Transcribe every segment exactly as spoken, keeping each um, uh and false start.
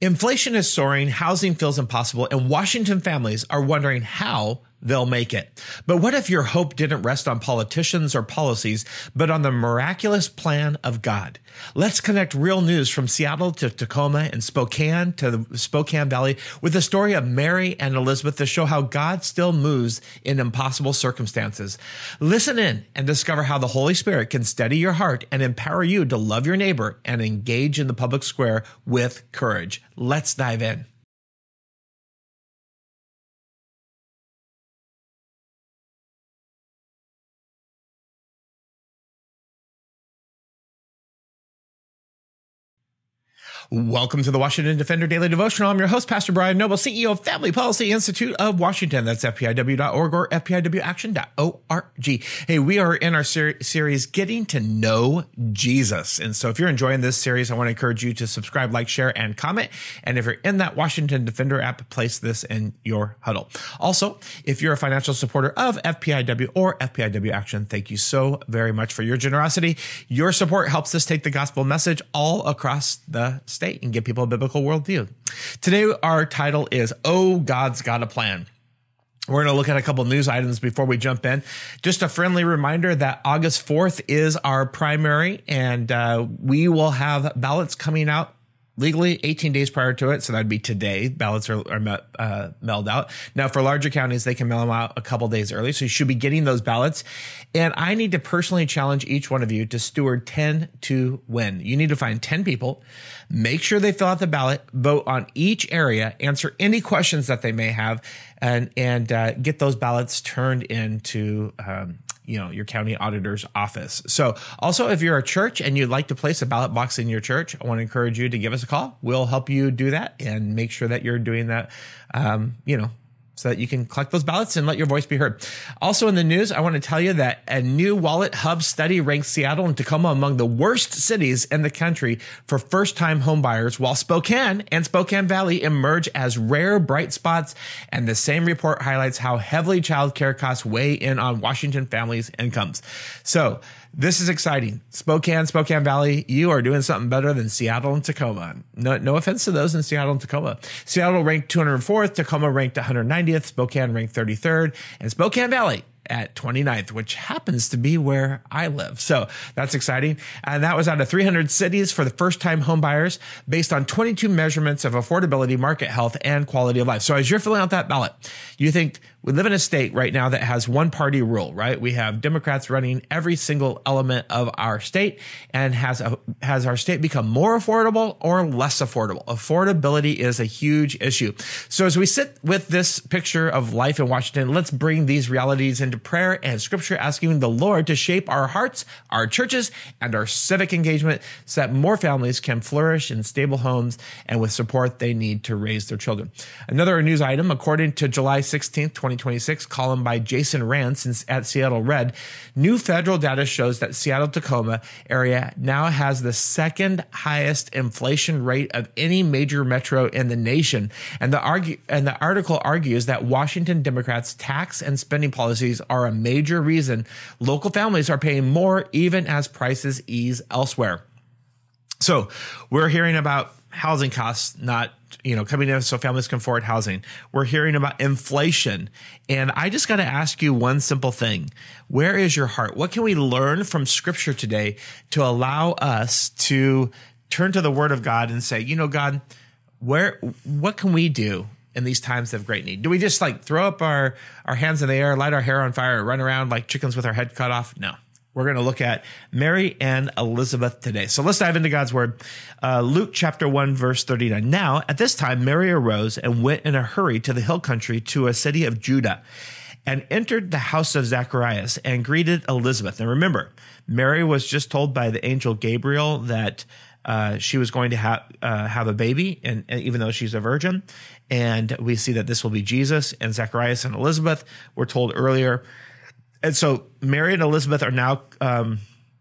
Inflation is soaring, housing feels impossible, and Washington families are wondering how they'll make it. But what if your hope didn't rest on politicians or policies, but on the miraculous plan of God? Let's connect real news from Seattle to Tacoma and Spokane to the Spokane Valley with the story of Mary and Elizabeth to show how God still moves in impossible circumstances. Listen in and discover how the Holy Spirit can steady your heart and empower you to love your neighbor and engage in the public square with courage. Let's dive in. Welcome to the Washington Defender Daily Devotional. I'm your host, Pastor Brian Noble, C E O of Family Policy Institute of Washington. That's F P I W dot org or F P I W action dot org. Hey, we are in our ser- series, Getting to Know Jesus. And so if you're enjoying this series, I want to encourage you to subscribe, like, share, and comment. And if you're in that Washington Defender app, place this in your huddle. Also, if you're a financial supporter of F P I W or F P I W Action, thank you so very much for your generosity. Your support helps us take the gospel message all across the state and give people a biblical worldview. Today, our title is, Oh, God's Got a Plan. We're going to look at a couple news items before we jump in. Just a friendly reminder that August fourth is our primary, and uh, we will have ballots coming out legally eighteen days prior to it. So that'd be today. Ballots are, are uh, mailed out. Now, for larger counties, they can mail them out a couple days early. So you should be getting those ballots. And I need to personally challenge each one of you to steward ten to win. You need to find ten people, make sure they fill out the ballot, vote on each area, answer any questions that they may have, and, and uh, get those ballots turned into um, you know, your county auditor's office. So also, if you're a church and you'd like to place a ballot box in your church, I want to encourage you to give us a call. We'll help you do that and make sure that you're doing that, um, you know, so that you can collect those ballots and let your voice be heard. Also in the news, I want to tell you that a new Wallet Hub study ranks Seattle and Tacoma among the worst cities in the country for first-time homebuyers, while Spokane and Spokane Valley emerge as rare bright spots. And the same report highlights how heavily childcare costs weigh in on Washington families' incomes. So this is exciting. Spokane, Spokane Valley, you are doing something better than Seattle and Tacoma. No, no offense to those in Seattle and Tacoma. Seattle ranked two hundred fourth, Tacoma ranked one hundred ninetieth, Spokane ranked thirty-third, and Spokane Valley at twenty-ninth, which happens to be where I live. So that's exciting. And that was out of three hundred cities for the first-time home buyers based on twenty-two measurements of affordability, market health, and quality of life. So as you're filling out that ballot, you think, we live in a state right now that has one party rule, right? We have Democrats running every single element of our state, and has a, has our state become more affordable or less affordable? Affordability is a huge issue. So as we sit with this picture of life in Washington, let's bring these realities into prayer and scripture, asking the Lord to shape our hearts, our churches, and our civic engagement so that more families can flourish in stable homes and with support they need to raise their children. Another news item, according to July sixteenth, twenty twenty-six column by Jason Rance at Seattle Red, new federal data shows that Seattle-Tacoma area now has the second highest inflation rate of any major metro in the nation. And the argue, and the article argues that Washington Democrats' tax and spending policies are a major reason local families are paying more even as prices ease elsewhere. So we're hearing about housing costs not, you know, coming in so families can afford housing. We're hearing about inflation. And I just got to ask you one simple thing. Where is your heart? What can we learn from scripture today to allow us to turn to the word of God and say, you know, God, where, what can we do in these times of great need? Do we just like throw up our, our hands in the air, light our hair on fire, and run around like chickens with our head cut off? No. We're going to look at Mary and Elizabeth today. So let's dive into God's word. Uh, Luke chapter one, verse thirty-nine. Now, at this time, Mary arose and went in a hurry to the hill country to a city of Judah, and entered the house of Zacharias and greeted Elizabeth. And remember, Mary was just told by the angel Gabriel that uh, she was going to have uh, have a baby, and, and even though she's a virgin. And we see that this will be Jesus. And Zacharias and Elizabeth were told earlier. And so Mary and Elizabeth are now um,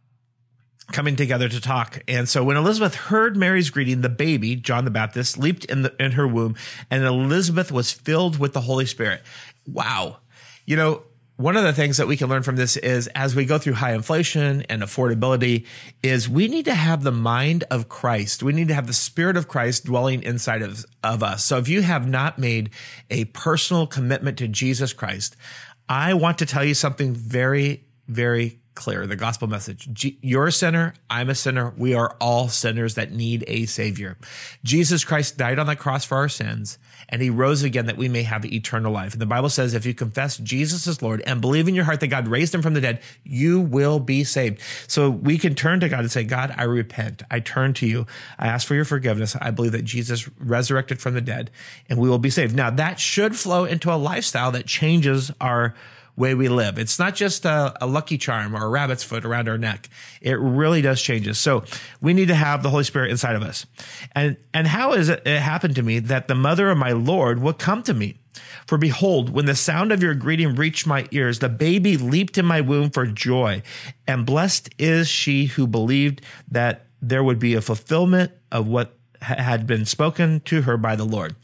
coming together to talk. And so when Elizabeth heard Mary's greeting, the baby, John the Baptist, leaped in the, in her womb, and Elizabeth was filled with the Holy Spirit. Wow. You know, one of the things that we can learn from this is as we go through high inflation and affordability is we need to have the mind of Christ. We need to have the Spirit of Christ dwelling inside of, of us. So if you have not made a personal commitment to Jesus Christ, I want to tell you something very, very clear, the gospel message. G- you're a sinner. I'm a sinner. We are all sinners that need a savior. Jesus Christ died on the cross for our sins, and he rose again that we may have eternal life. And the Bible says if you confess Jesus as Lord and believe in your heart that God raised him from the dead, you will be saved. So we can turn to God and say, God, I repent. I turn to you. I ask for your forgiveness. I believe that Jesus resurrected from the dead, and we will be saved. Now, that should flow into a lifestyle that changes our way we live. It's not just a, a lucky charm or a rabbit's foot around our neck. It really does change us. So we need to have the Holy Spirit inside of us. And, and how is it, it happened to me that the mother of my Lord would come to me? For behold, when the sound of your greeting reached my ears, the baby leaped in my womb for joy. And blessed is she who believed that there would be a fulfillment of what ha- had been spoken to her by the Lord.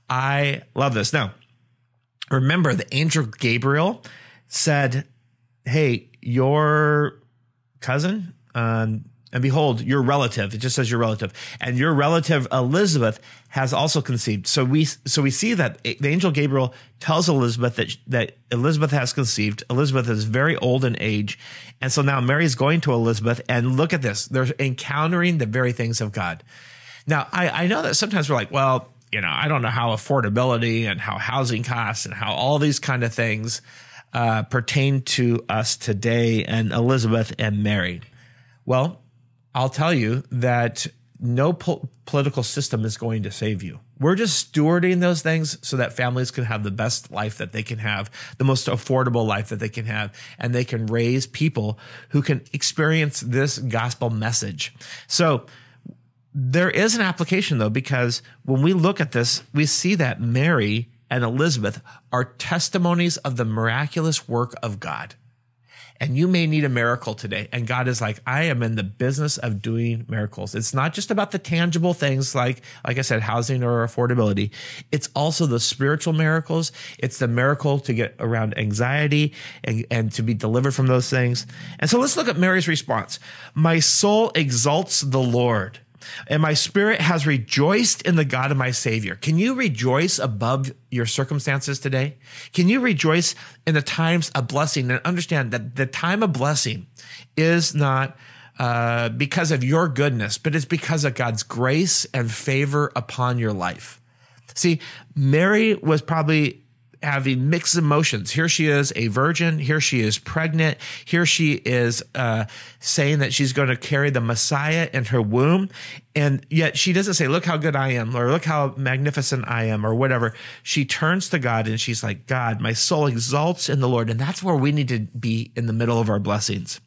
I love this. Now, remember the angel Gabriel said, hey, your cousin, um, and behold, your relative, it just says your relative, and your relative Elizabeth has also conceived. So we, so we see that the angel Gabriel tells Elizabeth that, that Elizabeth has conceived. Elizabeth is very old in age. And so now Mary's going to Elizabeth, and look at this. They're encountering the very things of God. Now, I, I know that sometimes we're like, well, you know, I don't know how affordability and how housing costs and how all these kind of things uh, pertain to us today and Elizabeth and Mary. Well, I'll tell you that no po- political system is going to save you. We're just stewarding those things so that families can have the best life that they can have, the most affordable life that they can have, and they can raise people who can experience this gospel message. So there is an application, though, because when we look at this, we see that Mary and Elizabeth are testimonies of the miraculous work of God. And you may need a miracle today. And God is like, I am in the business of doing miracles. It's not just about the tangible things like, like I said, housing or affordability. It's also the spiritual miracles. It's the miracle to get around anxiety and, and to be delivered from those things. And so let's look at Mary's response. My soul exalts the Lord, and my spirit has rejoiced in the God of my Savior. Can you rejoice above your circumstances today? Can you rejoice in the times of blessing and understand that the time of blessing is not uh, because of your goodness, but it's because of God's grace and favor upon your life? See, Mary was probably having mixed emotions. Here she is, a virgin. Here she is pregnant. Here she is uh, saying that she's going to carry the Messiah in her womb. And yet she doesn't say, look how good I am, or look how magnificent I am, or whatever. She turns to God and she's like, God, my soul exalts in the Lord. And that's where we need to be in the middle of our blessings.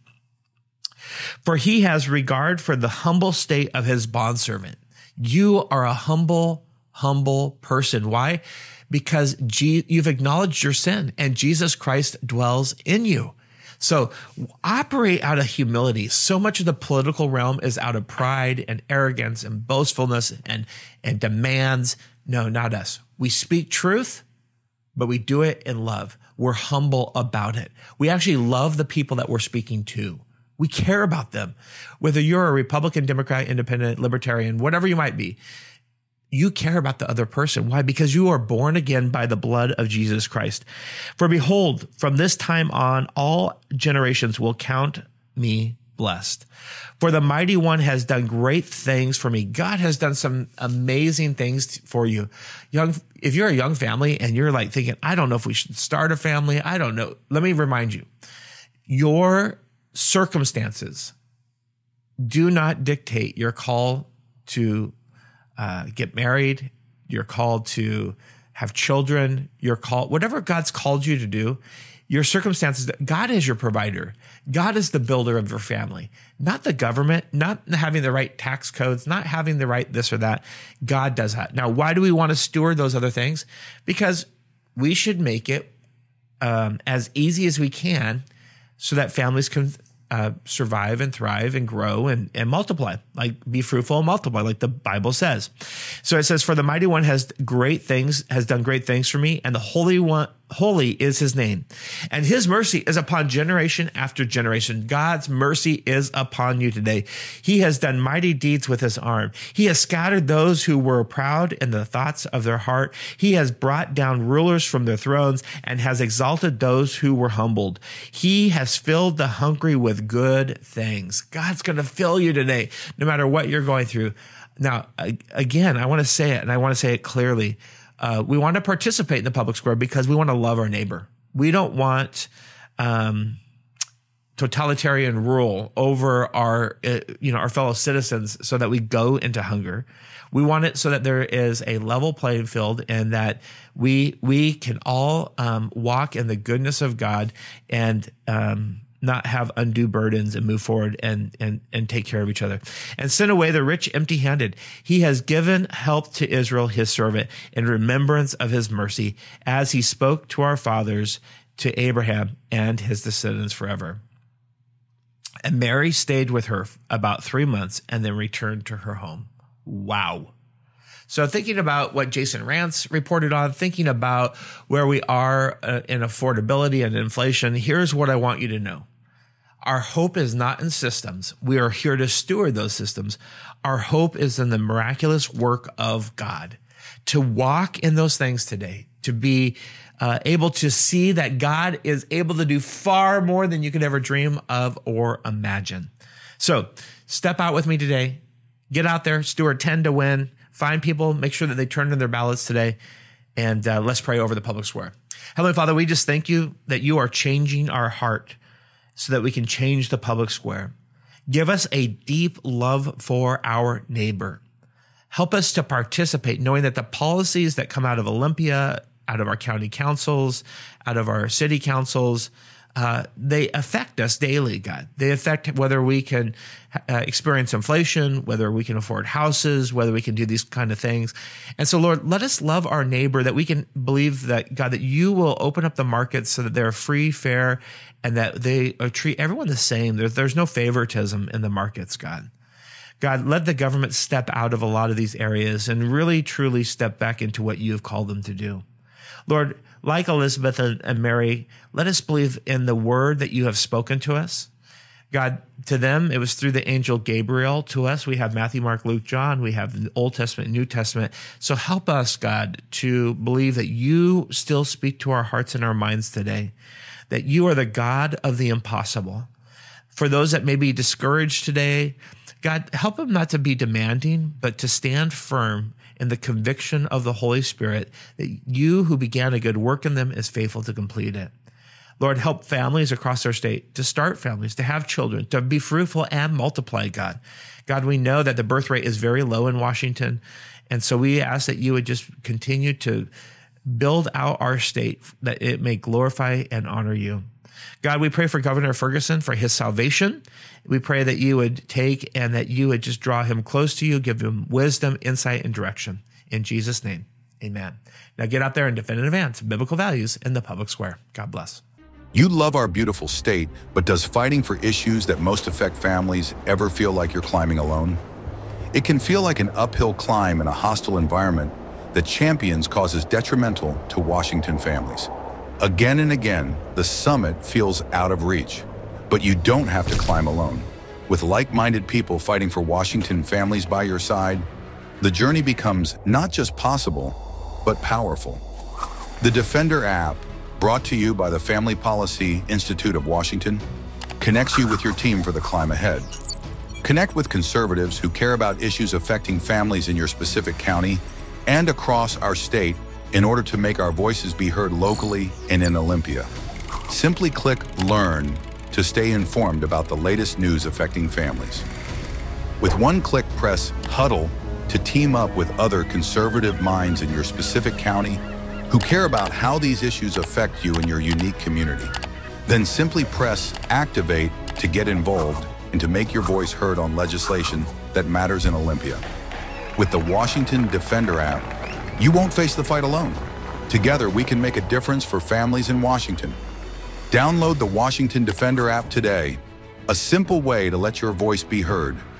For he has regard for the humble state of his bondservant. You are a humble, humble person. Why? Because G- you've acknowledged your sin and Jesus Christ dwells in you. So operate out of humility. So much of the political realm is out of pride and arrogance and boastfulness and, and demands. No, not us. We speak truth, but we do it in love. We're humble about it. We actually love the people that we're speaking to. We care about them. Whether you're a Republican, Democrat, Independent, Libertarian, whatever you might be, you care about the other person. Why? Because you are born again by the blood of Jesus Christ. For behold, from this time on, all generations will count me blessed. For the mighty one has done great things for me. God has done some amazing things for you. Young, if you're a young family and you're like thinking, I don't know if we should start a family. I don't know. Let me remind you, your circumstances do not dictate your call to Uh, get married, you're called to have children, you're called, whatever God's called you to do, your circumstances, God is your provider. God is the builder of your family, not the government, not having the right tax codes, not having the right this or that. God does that. Now, why do we want to steward those other things? Because we should make it um, as easy as we can so that families can Uh, survive and thrive and grow and, and multiply, like be fruitful and multiply, like the Bible says. So it says, for the mighty one has great things, has done great things for me, and the Holy One Holy is his name, and his mercy is upon generation after generation. God's mercy is upon you today. He has done mighty deeds with his arm. He has scattered those who were proud in the thoughts of their heart. He has brought down rulers from their thrones and has exalted those who were humbled. He has filled the hungry with good things. God's going to fill you today, no matter what you're going through. Now, again, I want to say it, and I want to say it clearly. Uh, we want to participate in the public square because we want to love our neighbor. We don't want um, totalitarian rule over our, uh, you know, our fellow citizens so that we go into hunger. We want it so that there is a level playing field and that we we can all um, walk in the goodness of God and um, not have undue burdens and move forward and, and, and take care of each other and send away the rich empty handed. He has given help to Israel, his servant, in remembrance of his mercy, as he spoke to our fathers, to Abraham and his descendants forever. And Mary stayed with her about three months and then returned to her home. Wow. So thinking about what Jason Rantz reported on, thinking about where we are uh, in affordability and inflation, here's what I want you to know. Our hope is not in systems. We are here to steward those systems. Our hope is in the miraculous work of God. To walk in those things today, to be uh, able to see that God is able to do far more than you could ever dream of or imagine. So step out with me today. Get out there, steward ten to win. Find people, make sure that they turn in their ballots today, and uh, let's pray over the public square. Heavenly Father, we just thank you that you are changing our heart so that we can change the public square. Give us a deep love for our neighbor. Help us to participate, knowing that the policies that come out of Olympia, out of our county councils, out of our city councils, Uh, they affect us daily, God. They affect whether we can uh, experience inflation, whether we can afford houses, whether we can do these kind of things. And so, Lord, let us love our neighbor, that we can believe that, God, that you will open up the markets so that they're free, fair, and that they uh, treat everyone the same. There's, there's no favoritism in the markets, God. God, let the government step out of a lot of these areas and really, truly step back into what you have called them to do. Lord, like Elizabeth and Mary, let us believe in the word that you have spoken to us. God, to them, it was through the angel Gabriel. To us, we have Matthew, Mark, Luke, John. We have the Old Testament, New Testament. So help us, God, to believe that you still speak to our hearts and our minds today, that you are the God of the impossible. For those that may be discouraged today, God, help them not to be demanding, but to stand firm in the conviction of the Holy Spirit that you who began a good work in them is faithful to complete it. Lord, help families across our state to start families, to have children, to be fruitful and multiply, God. God, we know that the birth rate is very low in Washington, and so we ask that you would just continue to build out our state, that it may glorify and honor you. God, we pray for Governor Ferguson, for his salvation. We pray that you would take and that you would just draw him close to you, give him wisdom, insight, and direction. In Jesus' name, amen. Now get out there and defend and advance biblical values in the public square. God bless. You love our beautiful state, but does fighting for issues that most affect families ever feel like you're climbing alone? It can feel like an uphill climb in a hostile environment that champions causes detrimental to Washington families. Again and again, the summit feels out of reach, but you don't have to climb alone. With like-minded people fighting for Washington families by your side, the journey becomes not just possible, but powerful. The Defender app, brought to you by the Family Policy Institute of Washington, connects you with your team for the climb ahead. Connect with conservatives who care about issues affecting families in your specific county and across our state in order to make our voices be heard locally and in Olympia. Simply click Learn to stay informed about the latest news affecting families. With one click, press Huddle to team up with other conservative minds in your specific county who care about how these issues affect you in your unique community. Then simply press Activate to get involved and to make your voice heard on legislation that matters in Olympia. With the Washington Defender app, you won't face the fight alone. Together, we can make a difference for families in Washington. Download the Washington Defender app today, a simple way to let your voice be heard.